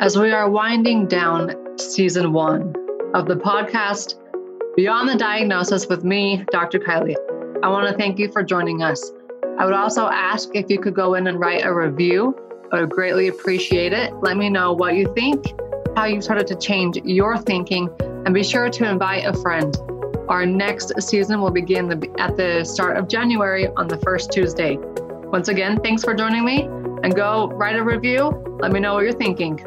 as we are winding down season 1 of the podcast, Beyond the Diagnosis with me, Dr. Kylie. I want to thank you for joining us. I would also ask if you could go in and write a review. I would greatly appreciate it. Let me know what you think, how you started to change your thinking, and be sure to invite a friend. Our next season will begin at the start of January on the first Tuesday. Once again, thanks for joining me, and go write a review. Let me know what you're thinking.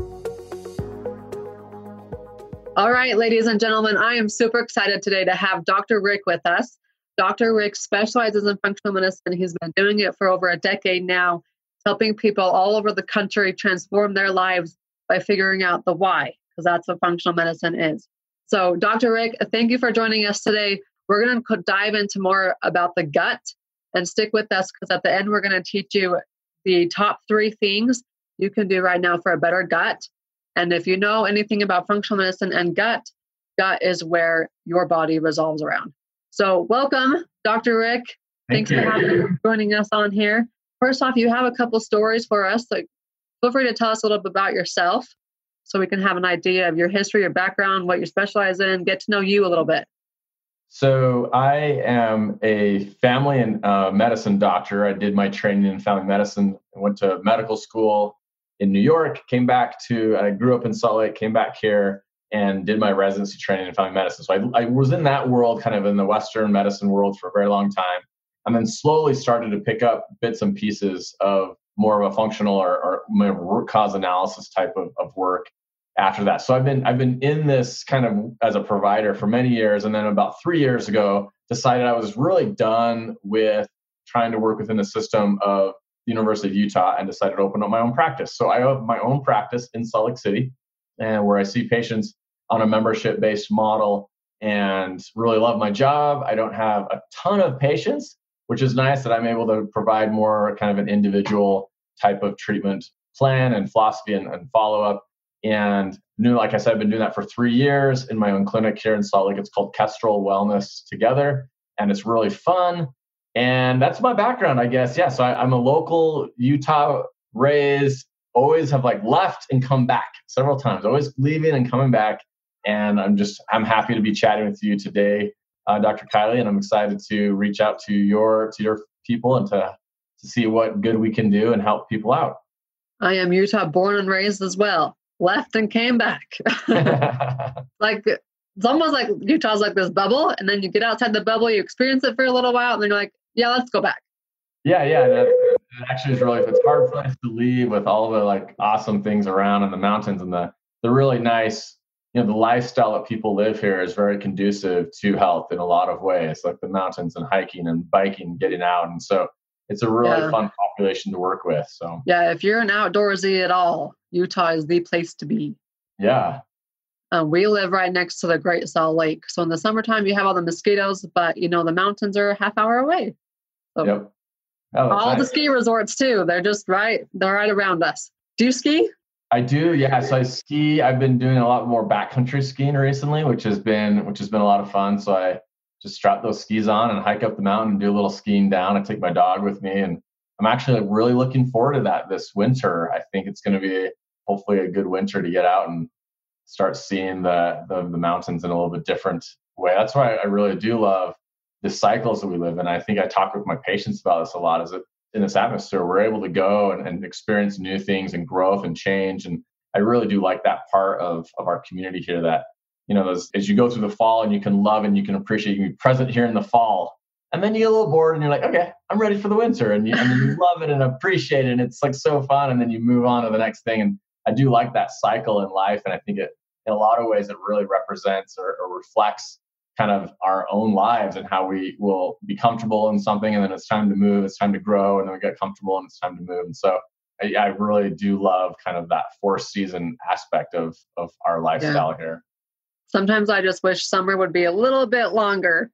All right, ladies and gentlemen, I am super excited today to have Dr. Rick with us. Dr. Rick specializes in functional medicine. He's been doing it for over a decade now, helping people all over the country transform their lives by figuring out the why, because that's what functional medicine is. So, Dr. Rick, thank you for joining us today. We're going to dive into more about the gut, and stick with us because at the end, we're going to teach you the top 3 things you can do right now for a better gut. And if you know anything about functional medicine and gut is where your body resolves around. So welcome, Dr. Rick. Thanks for joining us on here. First off, you have a couple stories for us. So feel free to tell us a little bit about yourself so we can have an idea of your history, your background, what you specialize in, get to know you a little bit. So I am a family and medicine doctor. I did my training in family medicine. I went to medical school in New York, I grew up in Salt Lake, came back here and did my residency training in family medicine. So I was in that world, kind of in the Western medicine world for a very long time. And then slowly started to pick up bits and pieces of more of a functional or more root cause analysis type of work after that. So I've been in this kind of as a provider for many years. And then about 3 years ago, decided I was really done with trying to work within the system of the University of Utah and decided to open up my own practice. So I have my own practice in Salt Lake City, and where I see patients on a membership-based model and really love my job. I don't have a ton of patients, which is nice that I'm able to provide more kind of an individual type of treatment plan and philosophy and follow-up. And like I said, I've been doing that for 3 years in my own clinic here in Salt Lake. It's called Kestrel Wellness Together, and it's really fun. And that's my background, I guess. Yeah, so I'm a local Utah raised, always have left and come back several times, always leaving and coming back. And I'm happy to be chatting with you today, Dr. Kylie, and I'm excited to reach out to your people and to see what good we can do and help people out. I am Utah born and raised as well. Left and came back. It's almost like Utah's like this bubble, and then you get outside the bubble, you experience it for a little while, and then you're like, yeah, let's go back. Yeah. That actually is it's a hard place to leave with all the awesome things around and the mountains and the really nice, the lifestyle that people live here is very conducive to health in a lot of ways, like the mountains and hiking and biking, getting out. And so it's a really fun population to work with. So yeah, if you're an outdoorsy at all, Utah is the place to be. Yeah. We live right next to the Great Salt Lake. So in the summertime, you have all the mosquitoes, but the mountains are a half hour away. So yep. All the ski resorts too. They're right around us. Do you ski? I do. Yeah. So I ski. I've been doing a lot more backcountry skiing recently, which has been a lot of fun. So I just strap those skis on and hike up the mountain and do a little skiing down. I take my dog with me, and I'm actually really looking forward to that this winter. I think it's going to be hopefully a good winter to get out and start seeing the mountains in a little bit different way. That's why I really do love the cycles that we live in. I think I talk with my patients about this a lot, is that in this atmosphere, we're able to go and experience new things and growth and change. And I really do like that part of our community here that, as you go through the fall and you can love and you can appreciate, you can be present here in the fall. And then you get a little bored and you're like, okay, I'm ready for the winter. And you love it and appreciate it. And it's so fun. And then you move on to the next thing. And I do like that cycle in life. And I think it, in a lot of ways, it really represents or reflects kind of our own lives and how we will be comfortable in something. And then it's time to move, it's time to grow. And then we get comfortable and it's time to move. And so I really do love kind of that 4-season aspect of our lifestyle here. Sometimes I just wish summer would be a little bit longer.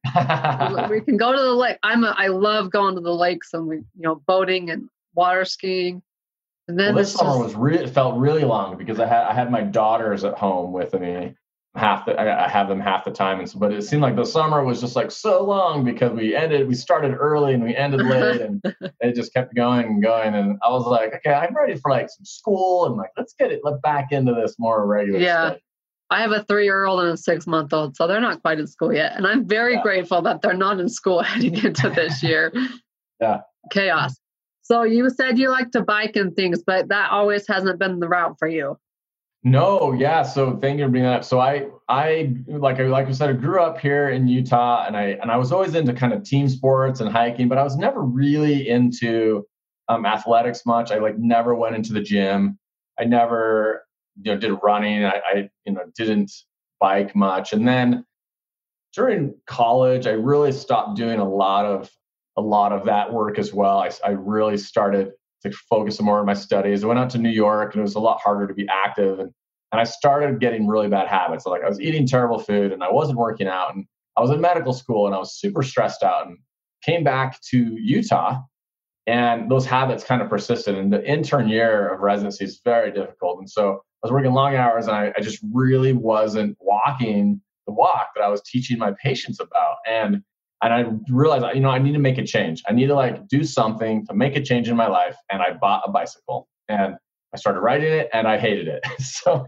We can go to the lake. I love going to the lakes and boating and water skiing. And then this summer felt really long because I had my daughters at home with me, I have them half the time. And so, but it seemed like the summer was just like so long because we started early and we ended late, and it just kept going and going. And I was like, okay, I'm ready for like some school and like, let's back into this more regular Yeah. stuff. I have a 3-year-old and a 6-month-old, so they're not quite in school yet. And I'm very grateful that they're not in school heading into this year. Yeah. Chaos. So you said you like to bike and things, but that always hasn't been the route for you. No, yeah. So thank you for bringing that up. So I like I said, I grew up here in Utah, and I was always into kind of team sports and hiking, but I was never really into athletics much. I like never went into the gym. I never did running. I didn't bike much. And then during college, I really stopped doing a lot of that work as well. I really started to focus more on my studies. I went out to New York, and it was a lot harder to be active. And I started getting really bad habits. Like I was eating terrible food, and I wasn't working out, and I was in medical school, and I was super stressed out, and came back to Utah, and those habits kind of persisted. And the intern year of residency is very difficult. And so I was working long hours, and I just really wasn't walking the walk that I was teaching my patients about. And I realized, I need to make a change. I need to like do something to make a change in my life. And I bought a bicycle, and I started riding it, and I hated it. So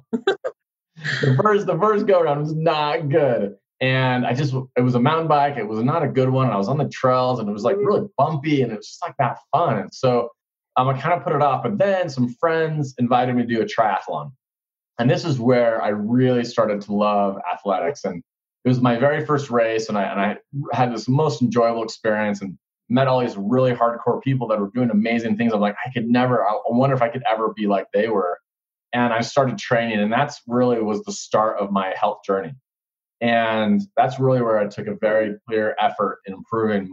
the first go around was not good. And it was a mountain bike. It was not a good one. And I was on the trails, and it was like really bumpy, and it was just like that fun. And so I kind of put it off. But then some friends invited me to do a triathlon. And this is where I really started to love athletics. And it was my very first race, and I had this most enjoyable experience and met all these really hardcore people that were doing amazing things. I'm like, I wonder if I could ever be like they were. And I started training, and that's really was the start of my health journey. And that's really where I took a very clear effort in improving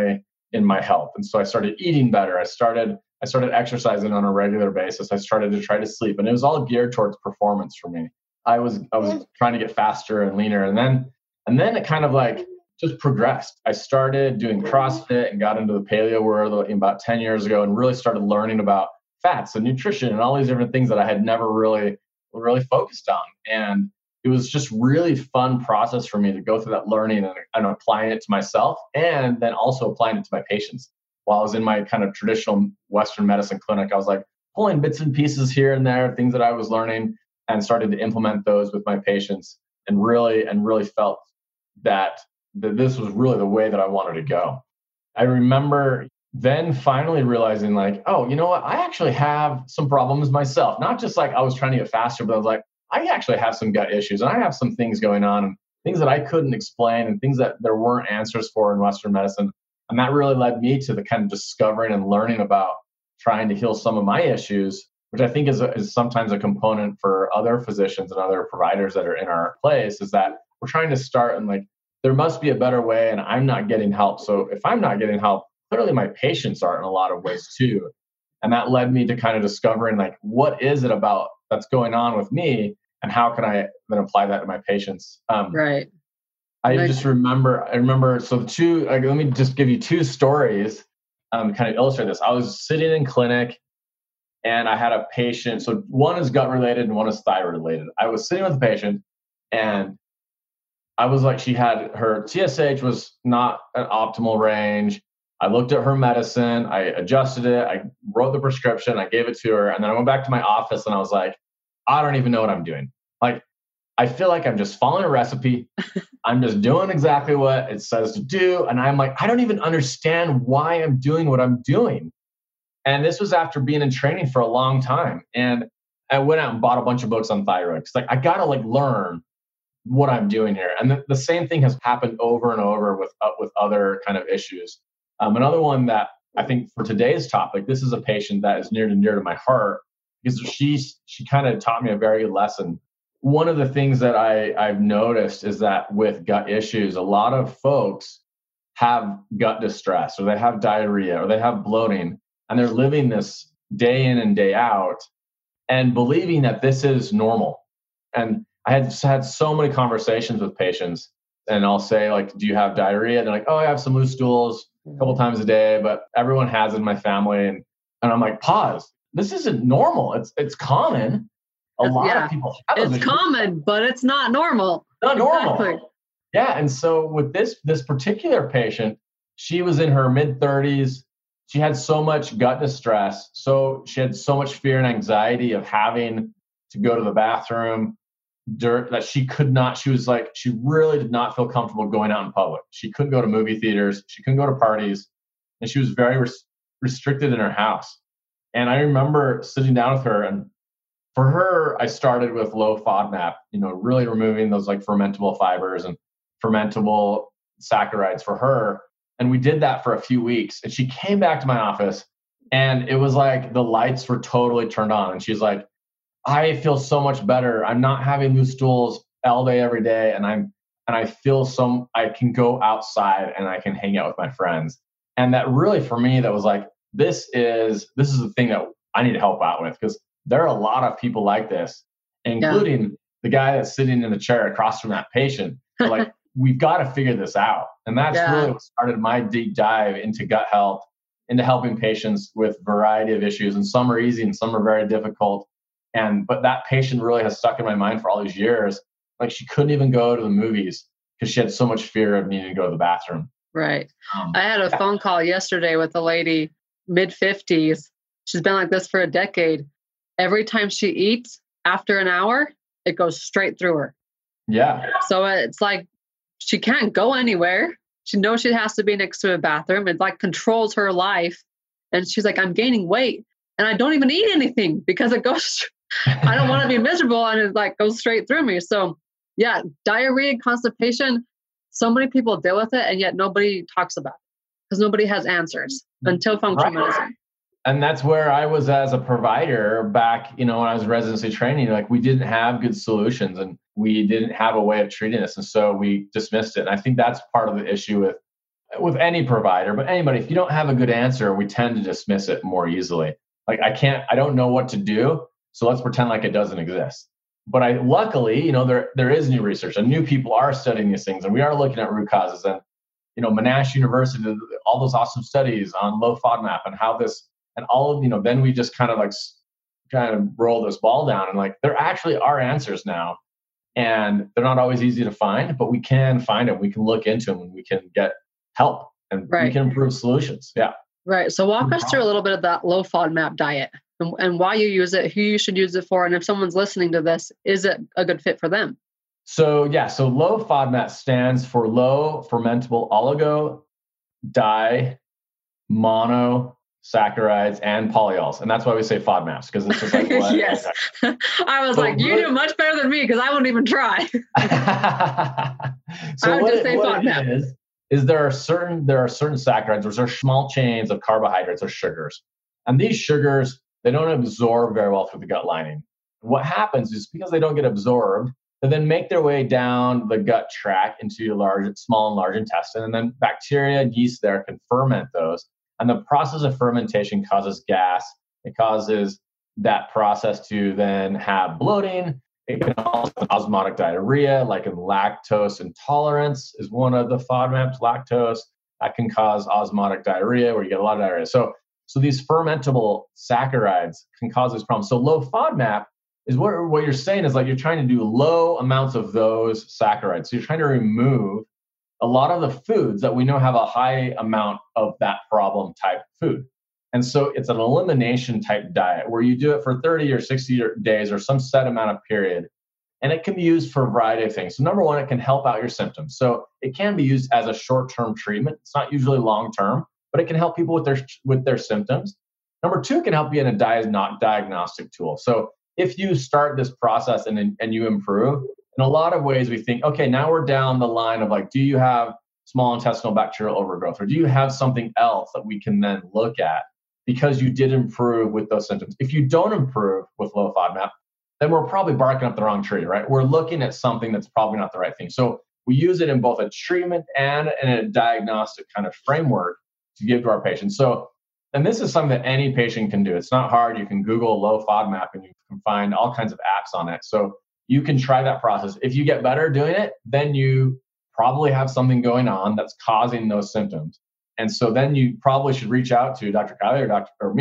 in my health. And so I started eating better. I started exercising on a regular basis. I started to try to sleep, and it was all geared towards performance for me. I was trying to get faster and leaner, and then it kind of like just progressed. I started doing CrossFit and got into the paleo world about 10 years ago, and really started learning about fats and nutrition and all these different things that I had never really focused on. And it was just really fun process for me to go through that learning and applying it to myself, and then also applying it to my patients. While I was in my kind of traditional Western medicine clinic, I was like pulling bits and pieces here and there, things that I was learning, and started to implement those with my patients, and really felt that this was really the way that I wanted to go. I remember then finally realizing like, oh, you know what? I actually have some problems myself. Not just like I was trying to get faster, but I was like, I actually have some gut issues, and I have some things going on, and things that I couldn't explain, and things that there weren't answers for in Western medicine. And that really led me to the kind of discovering and learning about trying to heal some of my issues, which I think is sometimes a component for other physicians and other providers that are in our place, is that we're trying to start and like, there must be a better way, and I'm not getting help. So if I'm not getting help, clearly my patients are in a lot of ways too. And that led me to kind of discovering like, what is it about that's going on with me, and how can I then apply that to my patients? Right. I remember, so let me just give you two stories kind of illustrate this. I was sitting in clinic, and I had a patient. So one is gut related and one is thyroid related. I was sitting with a patient, and I was like, she had her TSH was not an optimal range. I looked at her medicine, I adjusted it, I wrote the prescription, I gave it to her, and then I went back to my office, and I was like, I don't even know what I'm doing. Like, I feel like I'm just following a recipe. I'm just doing exactly what it says to do. And I'm like, I don't even understand why I'm doing what I'm doing. And this was after being in training for a long time. And I went out and bought a bunch of books on thyroid. It's like, I got to like learn what I'm doing here. And the same thing has happened over and over with other kind of issues. Another one that I think for today's topic, this is a patient that is near and dear to my heart, because she kind of taught me a very good lesson. One of the things that I've noticed is that with gut issues, a lot of folks have gut distress, or they have diarrhea, or they have bloating, and they're living this day in and day out and believing that this is normal. And I had so many conversations with patients, and I'll say like, do you have diarrhea? And they're like, oh, I have some loose stools a couple times a day, but everyone has in my family. And I'm like, pause. This isn't normal. It's common. a lot of people have those It's issues. common, but it's not normal. Not normal. Exactly. Yeah. And so with this particular patient, she was in her mid-30s. She had so much gut distress. So she had so much fear and anxiety of having to go to the bathroom that she could not. She was like, she really did not feel comfortable going out in public. She couldn't go to movie theaters. She couldn't go to parties. And she was very restricted in her house. And I remember sitting down with her, and for her, I started with low FODMAP, really removing those like fermentable fibers and fermentable saccharides for her. And we did that for a few weeks. And she came back to my office, and it was like the lights were totally turned on. And she's like, I feel so much better. I'm not having loose stools all day, every day. And I feel I can go outside and I can hang out with my friends. And that really, for me, that was like, this is the thing that I need to help out with, because there are a lot of people like this, including the guy that's sitting in the chair across from that patient. Like, we've got to figure this out. And that's really what started my deep dive into gut health, into helping patients with a variety of issues. And some are easy and some are very difficult. But that patient really has stuck in my mind for all these years. Like, she couldn't even go to the movies because she had so much fear of needing to go to the bathroom. Right. I had a phone call yesterday with a lady, mid-50s. She's been like this for a decade. Every time she eats, after an hour, it goes straight through her. Yeah. So it's like she can't go anywhere. She knows she has to be next to a bathroom. It like controls her life. And she's like, I'm gaining weight and I don't even eat anything because it goes, I don't want to be miserable, and it like goes straight through me. So yeah, diarrhea, constipation, so many people deal with it, and yet nobody talks about it because nobody has answers until functional medicine. And that's where I was as a provider back, when I was residency training. Like, we didn't have good solutions and we didn't have a way of treating this. And so we dismissed it. And I think that's part of the issue with any provider, but anybody. If you don't have a good answer, we tend to dismiss it more easily. Like, I don't know what to do, so let's pretend like it doesn't exist. But luckily, there is new research and new people are studying these things, and we are looking at root causes. And, Monash University, all those awesome studies on low FODMAP and how this, and all of, then we just kind of roll this ball down, and like, there actually are answers now, and they're not always easy to find, but we can find them. We can look into them and we can get help, and we can improve solutions. Yeah. Right. So walk us through a little bit of that low FODMAP diet and why you use it, who you should use it for. And if someone's listening to this, is it a good fit for them? So low FODMAP stands for low fermentable oligo, monosaccharides, and polyols. And that's why we say FODMAPs, because it's just like, yes. I was like, you do much better than me because I won't even try. So I would just say FODMAP. Is there are certain saccharides, which are small chains of carbohydrates or sugars. And these sugars, they don't absorb very well through the gut lining. What happens is, because they don't get absorbed, they then make their way down the gut tract into your small and large intestine. And then bacteria and yeast there can ferment those. And the process of fermentation causes gas. It causes that process to then have bloating. It can also cause osmotic diarrhea, like in lactose intolerance is one of the FODMAPs, lactose. That can cause osmotic diarrhea, where you get a lot of diarrhea. So these fermentable saccharides can cause this problem. So low FODMAP is what you're saying is like, you're trying to do low amounts of those saccharides. So you're trying to remove a lot of the foods that we know have a high amount of that problem type food. And so it's an elimination type diet where you do it for 30 or 60 days or some set amount of period. And it can be used for a variety of things. So number one, it can help out your symptoms. So it can be used as a short-term treatment. It's not usually long-term, but it can help people with their symptoms. Number two, it can help you in a diagnostic tool. So if you start this process and you improve, in a lot of ways we think, okay, now we're down the line of like, do you have small intestinal bacterial overgrowth, or do you have something else that we can then look at because you did improve with those symptoms? If you don't improve with low FODMAP, then we're probably barking up the wrong tree, right? We're looking at something that's probably not the right thing. So we use it in both a treatment and in a diagnostic kind of framework to give to our patients. And this is something that any patient can do. It's not hard. You can Google low FODMAP and you can find all kinds of apps on it. So you can try that process. If you get better doing it, then you probably have something going on that's causing those symptoms. And so then you probably should reach out to Dr. Kiley or me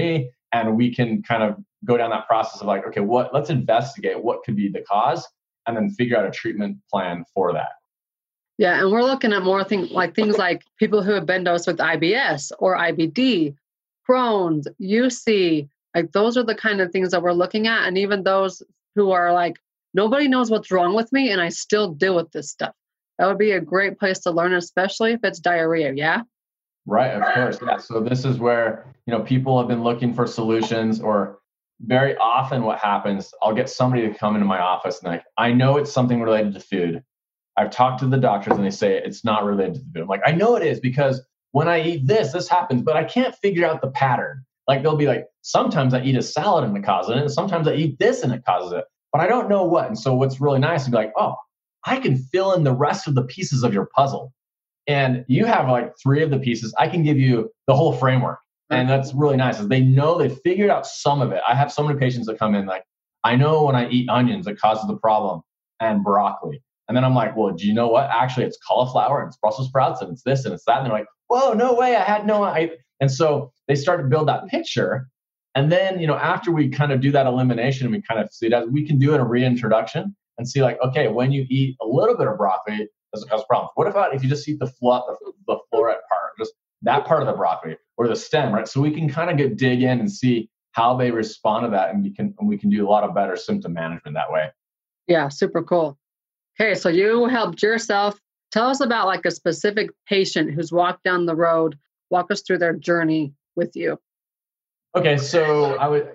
And we can kind of go down that process of like, okay, let's investigate what could be the cause and then figure out a treatment plan for that. Yeah, and we're looking at more things like people who have been diagnosed with IBS or IBD, Crohn's, UC. Like those are the kind of things that we're looking at. And even those who are like, nobody knows what's wrong with me and I still deal with this stuff. That would be a great place to learn, especially if it's diarrhea. Yeah. Right. Of course. Yeah. So this is where, people have been looking for solutions, or very often what happens, I'll get somebody to come into my office and I know it's something related to food. I've talked to the doctors and they say it's not related to the food. I'm like, I know it is because when I eat this happens, but I can't figure out the pattern. Like they'll be like, sometimes I eat a salad and it causes it, and sometimes I eat this and it causes it, but I don't know what. And so what's really nice to be like, oh, I can fill in the rest of the pieces of your puzzle. And you have like 3 of the pieces. I can give you the whole framework. And that's really nice, is they know they figured out some of it. I have so many patients that come in like, I know when I eat onions, it causes the problem, and broccoli. And then I'm like, well, do you know what? Actually, it's cauliflower and it's Brussels sprouts and it's this and it's that. And they're like, whoa, no way. I had no idea. And so they start to build that picture. And then, after we kind of do that elimination, we kind of see that we can do a reintroduction and see like, okay, when you eat a little bit of broccoli, does it cause problems? What about if you just eat the floret part, just that part of the broccoli or the stem, right? So we can kind of dig in and see how they respond to that, and we can do a lot of better symptom management that way. Yeah, super cool. Okay, so you helped yourself. Tell us about like a specific patient who's walked down the road. Walk us through their journey with you. Okay, so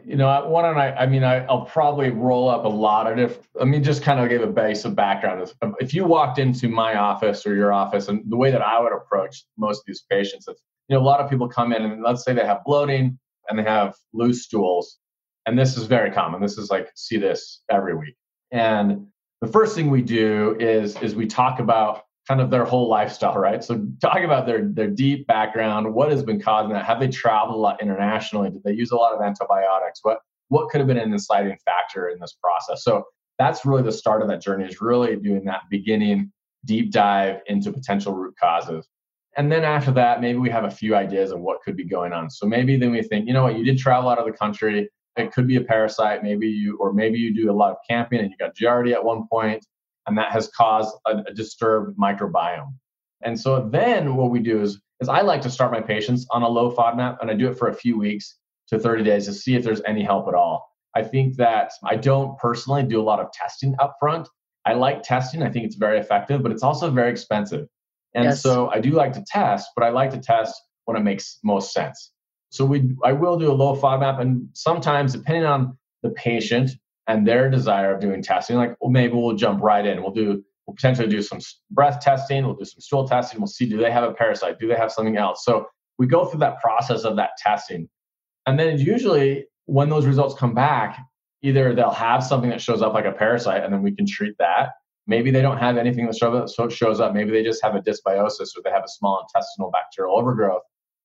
I'll probably roll up a lot of different, just kind of give a base of background. If you walked into my office or your office, and the way that I would approach most of these patients is, a lot of people come in and let's say they have bloating and they have loose stools. And this is very common. This is like, see this every week. And the first thing we do is we talk about kind of their whole lifestyle, right? So talk about their deep background, what has been causing that? Have they traveled a lot internationally? Did they use a lot of antibiotics? What could have been an inciting factor in this process? So that's really the start of that journey, is really doing that beginning deep dive into potential root causes. And then after that, maybe we have a few ideas of what could be going on. So maybe then we think, you did travel out of the country. It could be a parasite. Maybe you do a lot of camping and you got Giardia at one point, and that has caused a disturbed microbiome. And so then what we do is I like to start my patients on a low FODMAP, and I do it for a few weeks to 30 days to see if there's any help at all. I think that I don't personally do a lot of testing up front. I like testing. I think it's very effective, but it's also very expensive. And Yes. So I do like to test, but I like to test when it makes most sense. So I will do a low FODMAP, and sometimes depending on the patient and their desire of doing testing, like, well, maybe we'll jump right in. We'll potentially do some breath testing. We'll do some stool testing. We'll see, do they have a parasite? Do they have something else? So we go through that process of that testing. And then usually when those results come back, either they'll have something that shows up like a parasite, and then we can treat that. Maybe they don't have anything that shows up. Maybe they just have a dysbiosis, or they have a small intestinal bacterial overgrowth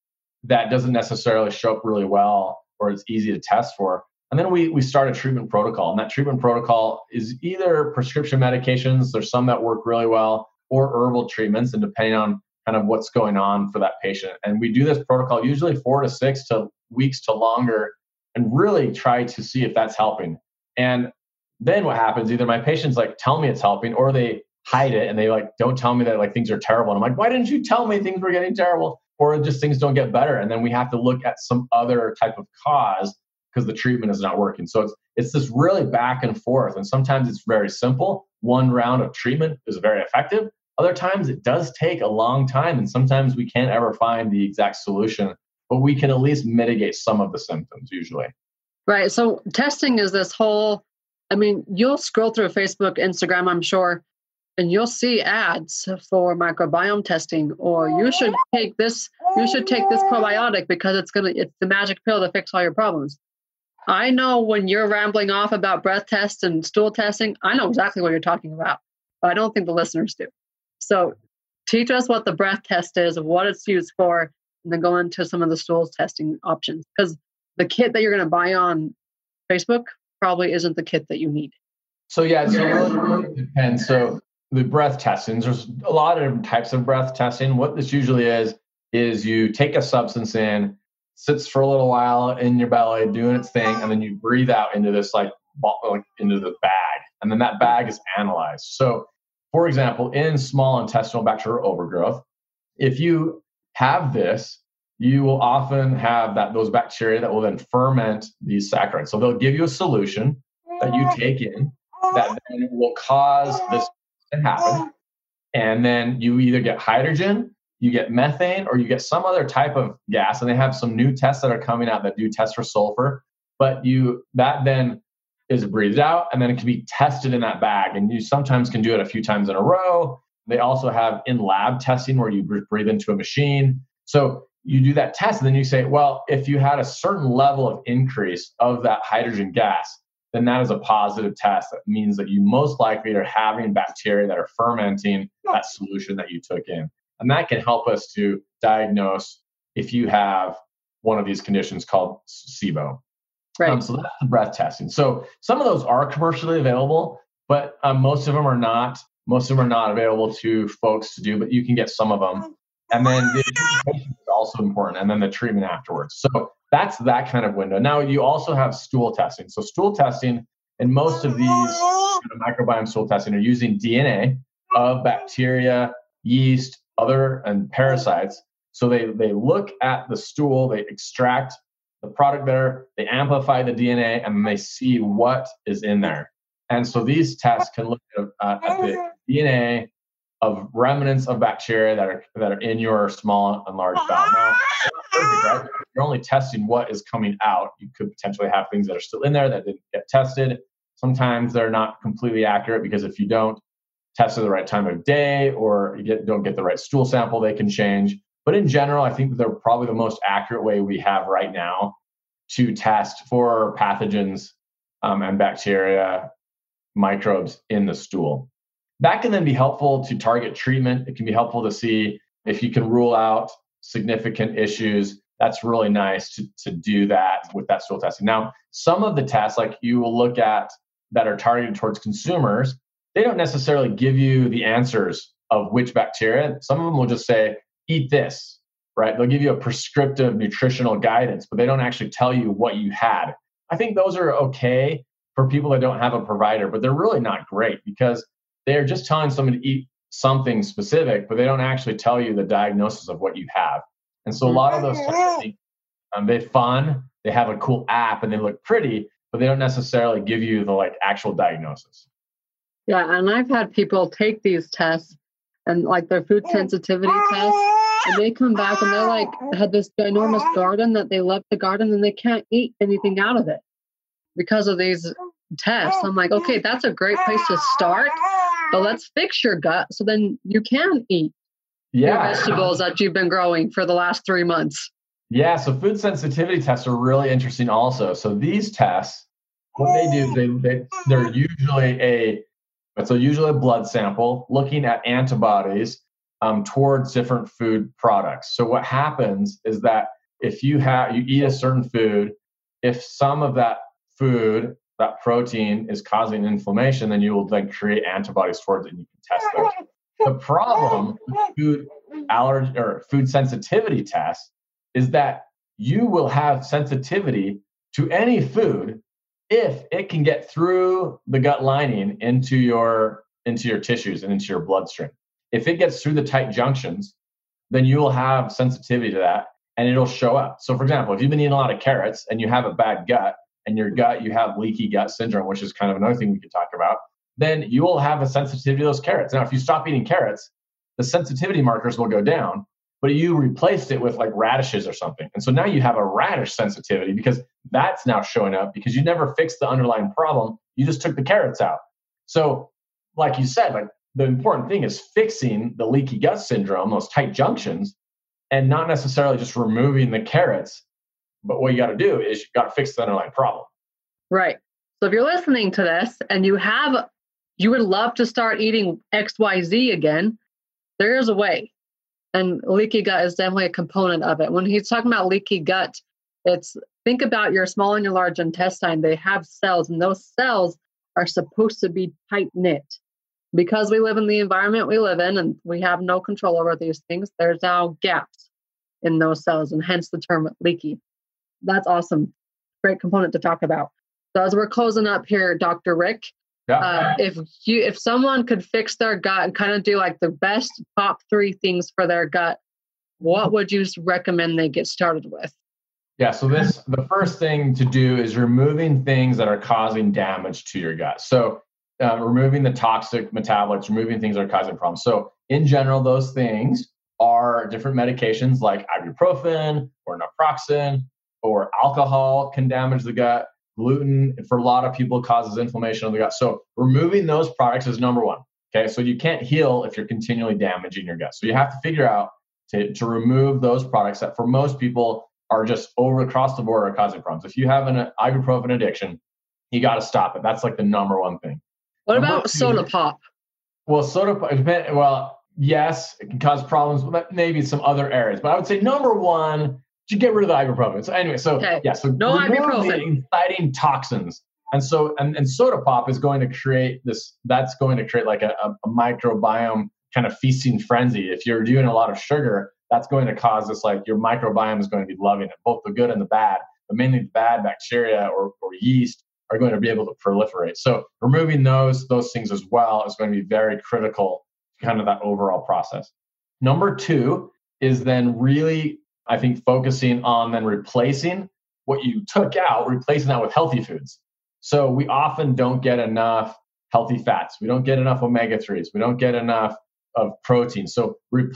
that doesn't necessarily show up really well, or it's easy to test for. And then we start a treatment protocol. And that treatment protocol is either prescription medications, there's some that work really well, or herbal treatments, and depending on kind of what's going on for that patient. And we do this protocol usually 4 to 6 weeks to longer, and really try to see if that's helping. And then what happens, either my patients like tell me it's helping, or they hide it and they like don't tell me that like things are terrible. And I'm like, why didn't you tell me things were getting terrible? Or just things don't get better. And then we have to look at some other type of cause because the treatment is not working. So it's this really back and forth. And sometimes it's very simple. One round of treatment is very effective. Other times it does take a long time. And sometimes we can't ever find the exact solution, but we can at least mitigate some of the symptoms usually. Right. So testing is this whole, you'll scroll through Facebook, Instagram, I'm sure, and you'll see ads for microbiome testing, or you should take this probiotic because it's the magic pill to fix all your problems. I know when you're rambling off about breath tests and stool testing, I know exactly what you're talking about, but I don't think the listeners do. So teach us what the breath test is, what it's used for, and then go into some of the stools testing options. Because the kit that you're going to buy on Facebook probably isn't the kit that you need. So yeah, so it really depends. So the breath testing, there's a lot of different types of breath testing. What this usually is you take a substance in, sits for a little while in your belly doing its thing, and then you breathe out into this like into the bag, and then that bag is analyzed. So, for example, in small intestinal bacterial overgrowth, if you have this, you will often have those bacteria that will then ferment these saccharides. So they'll give you a solution that you take in that then will cause this to happen. And then you either get hydrogen, you get methane, or you get some other type of gas. And they have some new tests that are coming out that do test for sulfur. But that then is breathed out, and then it can be tested in that bag. And you sometimes can do it a few times in a row. They also have in-lab testing where you breathe into a machine. So you do that test, and then you say, well, if you had a certain level of increase of that hydrogen gas, then that is a positive test. That means that you most likely are having bacteria that are fermenting that solution that you took in. And that can help us to diagnose if you have one of these conditions called SIBO. Right. So that's the breath testing. So some of those are commercially available, but most of them are not. Most of them are not available to folks to do, but you can get some of them. And then the education is also important, and then the treatment afterwards. So that's that kind of window. Now, you also have stool testing. So stool testing, and most of these microbiome stool testing are using DNA of bacteria, yeast, and parasites. So they look at the stool, they extract the product there, they amplify the DNA, and they see what is in there. And so these tests can look at the DNA of remnants of bacteria that are in your small and large bowel. Now, perfect, right? If you're only testing what is coming out, you could potentially have things that are still in there that didn't get tested. Sometimes they're not completely accurate because if you don't test at the right time of day or don't get the right stool sample, they can change. But in general, I think they're probably the most accurate way we have right now to test for pathogens and bacteria, microbes in the stool. That can then be helpful to target treatment. It can be helpful to see if you can rule out significant issues. That's really nice to do that with that stool testing. Now, some of the tests, like you will look at that are targeted towards consumers, they don't necessarily give you the answers of which bacteria. Some of them will just say, eat this, right? They'll give you a prescriptive nutritional guidance, but they don't actually tell you what you had. I think those are okay for people that don't have a provider, but they're really not great because they're just telling someone to eat something specific, but they don't actually tell you the diagnosis of what you have. And so a lot of those tests, I think, they're fun, they have a cool app, and they look pretty, but they don't necessarily give you the actual diagnosis. Yeah, and I've had people take these tests and their food sensitivity test, and they come back and they're had this ginormous garden that they love the garden and they can't eat anything out of it because of these tests. I'm like, okay, that's a great place to start, but let's fix your gut so then you can eat your vegetables that you've been growing for the last 3 months. Yeah, so food sensitivity tests are really interesting also. So these tests, what they do, they're usually usually a blood sample looking at antibodies towards different food products. So what happens is that if you eat a certain food, if some of that food, that protein is causing inflammation, then you will then create antibodies towards it and you can test those. The problem with food allergy or food sensitivity tests is that you will have sensitivity to any food if it can get through the gut lining into your tissues and into your bloodstream. If it gets through the tight junctions, then you will have sensitivity to that and it'll show up. So for example, if you've been eating a lot of carrots and you have a bad gut and you have leaky gut syndrome, which is kind of another thing we could talk about, then you will have a sensitivity to those carrots. Now, if you stop eating carrots, the sensitivity markers will go down, but you replaced it with radishes or something. And so now you have a radish sensitivity because that's now showing up because you never fixed the underlying problem. You just took the carrots out. So like you said, the important thing is fixing the leaky gut syndrome, those tight junctions, and not necessarily just removing the carrots. But what you got to do is you got to fix the underlying problem. Right. So if you're listening to this and you would love to start eating XYZ again, there is a way. And leaky gut is definitely a component of it. When he's talking about leaky gut, think about your small and your large intestine. They have cells, and those cells are supposed to be tight-knit. Because we live in the environment we live in and we have no control over these things, there's now gaps in those cells, and hence the term leaky. That's awesome. Great component to talk about. So as we're closing up here, Dr. Rick, if someone could fix their gut and kind of do like the best top 3 things for their gut, what would you recommend they get started with? Yeah, so the first thing to do is removing things that are causing damage to your gut. So removing the toxic metabolites, removing things that are causing problems. So in general, those things are different medications like ibuprofen or naproxen, or alcohol can damage the gut. Gluten, for a lot of people, causes inflammation of the gut. So removing those products is number one. Okay, so you can't heal if you're continually damaging your gut. So you have to figure out to remove those products that for most people are just across the board are causing problems. If you have an ibuprofen addiction, you got to stop it. That's like the number one thing. What about soda pop? Well, soda pop, yes, it can cause problems, but maybe some other areas. But I would say number one, to get rid of the ibuprofen. So anyway, so no ibuprofen. The inciting toxins. And so, and soda pop is going to create this, that's going to create like a microbiome kind of feasting frenzy. If you're doing a lot of sugar, that's going to cause this, like your microbiome is going to be loving it, both the good and the bad, but mainly the bad bacteria or yeast are going to be able to proliferate. So removing those things as well is going to be very critical to kind of that overall process. Number 2 is then really, I think, focusing on then replacing what you took out, replacing that with healthy foods. So we often don't get enough healthy fats. We don't get enough omega-3s. We don't get enough of protein. So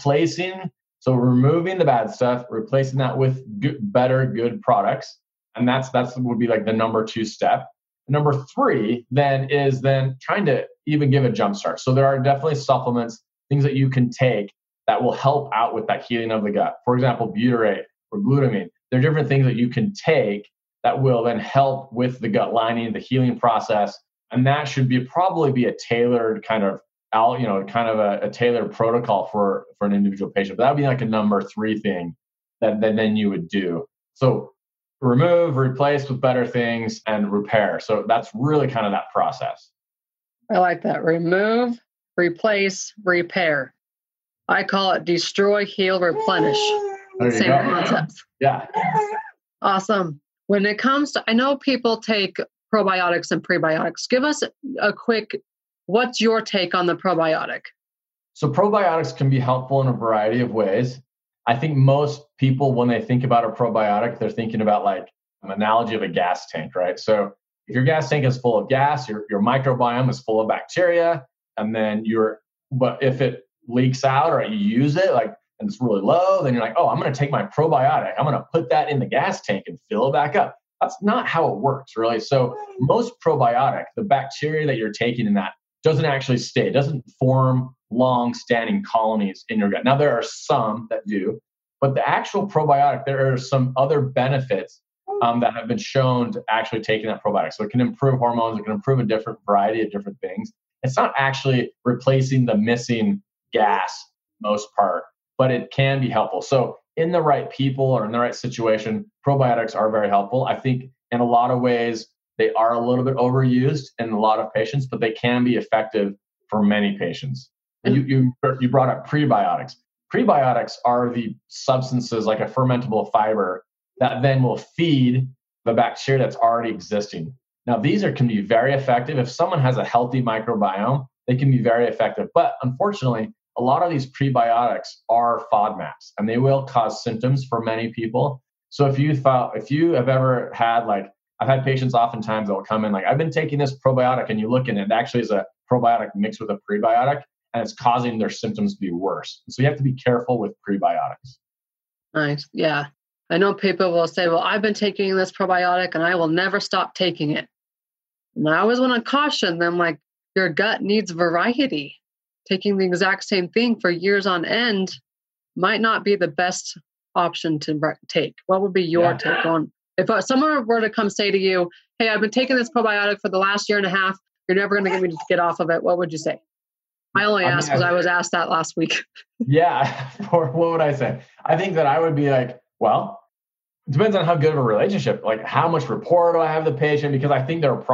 removing the bad stuff, replacing that with good products. And that's would be like the number 2 step. Number 3 then is then trying to even give a jump start. So there are definitely supplements, things that you can take that will help out with that healing of the gut. For example, butyrate or glutamine. There are different things that you can take that will then help with the gut lining, the healing process. And that should probably be a tailored kind of a tailored protocol for an individual patient. But that would be like a number 3 thing that then you would do. So remove, replace with better things, and repair. So that's really kind of that process. I like that. Remove, replace, repair. I call it destroy, heal, replenish. Same concepts. Yeah. Awesome. When it comes to, I know people take probiotics and prebiotics. Give us a quick, what's your take on the probiotic? So probiotics can be helpful in a variety of ways. I think most people, when they think about a probiotic, they're thinking about like an analogy of a gas tank, right? So if your gas tank is full of gas, your microbiome is full of bacteria, and then but if it leaks out or you use it, and it's really low, then you're like, oh, I'm going to take my probiotic, I'm going to put that in the gas tank and fill it back up. That's not how it works, really. So most probiotic, the bacteria that you're taking in that doesn't actually stay, doesn't form long-standing colonies in your gut. Now, there are some that do, but the actual probiotic, there are some other benefits that have been shown to actually taking that probiotic. So it can improve hormones, it can improve a different variety of different things. It's not actually replacing the missing gas most part, but it can be helpful. So in the right people or in the right situation, probiotics are very helpful. I think in a lot of ways, they are a little bit overused in a lot of patients, but they can be effective for many patients. And you brought up prebiotics. Prebiotics are the substances like a fermentable fiber that then will feed the bacteria that's already existing. Now, these can be very effective. If someone has a healthy microbiome, they can be very effective. But unfortunately, a lot of these prebiotics are FODMAPs, and they will cause symptoms for many people. So if you have ever had, I've had patients oftentimes that will come in I've been taking this probiotic, and you look in it actually is a probiotic mixed with a prebiotic, and it's causing their symptoms to be worse. So you have to be careful with prebiotics. Nice. Yeah. I know people will say, well, I've been taking this probiotic and I will never stop taking it. And I always want to caution them, your gut needs variety. Taking the exact same thing for years on end might not be the best option to take. What would be your take on, if someone were to come say to you, hey, I've been taking this probiotic for the last year and a half, you're never going to get me to get off of it, what would you say? I only asked because I was asked that last week. Yeah. Or what would I say? I think that I would be well, it depends on how good of a relationship, how much rapport do I have with the patient? Because I think there'll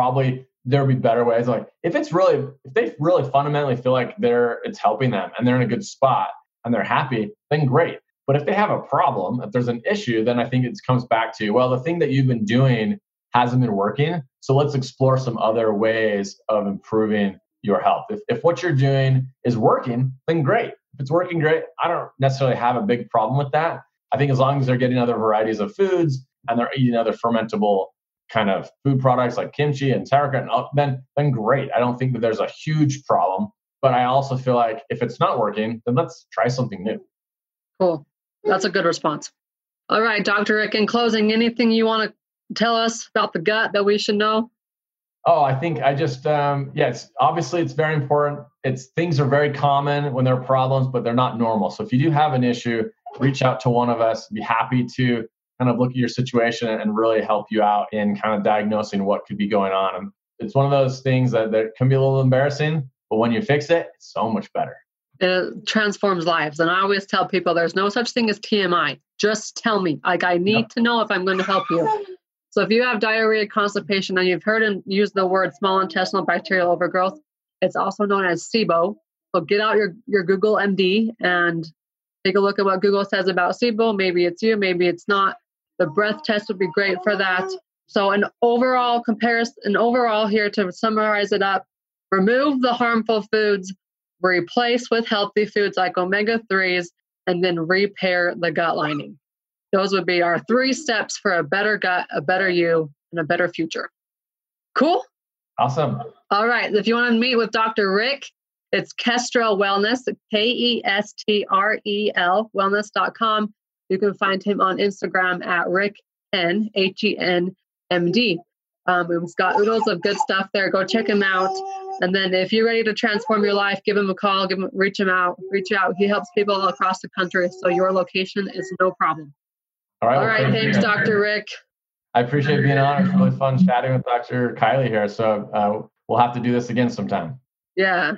be better ways. If they really fundamentally feel like it's helping them and they're in a good spot and they're happy, then great. But if they have a problem, if there's an issue, then I think it comes back to, well, the thing that you've been doing hasn't been working. So let's explore some other ways of improving your health. If what you're doing is working, then great. If it's working great, I don't necessarily have a big problem with that. I think as long as they're getting other varieties of foods and they're eating other fermentable kind of food products like kimchi and sauerkraut, then great. I don't think that there's a huge problem. But I also feel like if it's not working, then let's try something new. Cool. That's a good response. All right, Dr. Rick, in closing, anything you want to tell us about the gut that we should know? Oh, I think I just, obviously it's very important. Things are very common when there are problems, but they're not normal. So if you do have an issue, reach out to one of us. Be happy to kind of look at your situation and really help you out in kind of diagnosing what could be going on. And it's one of those things that can be a little embarrassing, but when you fix it, it's so much better. It transforms lives. And I always tell people there's no such thing as TMI. Just tell me. Like, I need to know if I'm going to help you. So if you have diarrhea, constipation, and you've heard and used the word small intestinal bacterial overgrowth, it's also known as SIBO. So get out your Google MD and take a look at what Google says about SIBO. Maybe it's you, maybe it's not. The breath test would be great for that. So an overall here to summarize it up, remove the harmful foods, replace with healthy foods like omega-3s, and then repair the gut lining. Those would be our 3 steps for a better gut, a better you, and a better future. Cool? Awesome. All right. If you want to meet with Dr. Rick, it's Kestrel Wellness, KESTREL wellness.com. You can find him on Instagram at RickHen, HENMD. He's got oodles of good stuff there. Go check him out. And then if you're ready to transform your life, give him a call, reach out. He helps people across the country. So your location is no problem. All right. Thanks, Dr. Rick. I appreciate being on. It's really fun chatting with Dr. Kiley here. So we'll have to do this again sometime. Yeah.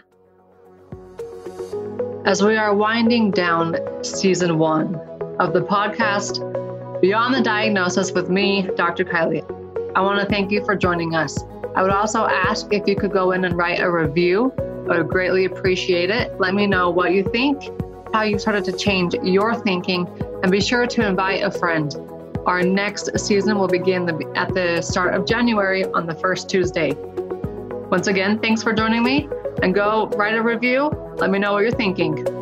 As we are winding down season 1 of the podcast, Beyond the Diagnosis with me, Dr. Kiley, I want to thank you for joining us. I would also ask if you could go in and write a review. I would greatly appreciate it. Let me know what you think, how you started to change your thinking, and be sure to invite a friend. Our next season will begin at the start of January on the first Tuesday. Once again, thanks for joining me, and go write a review. Let me know what you're thinking.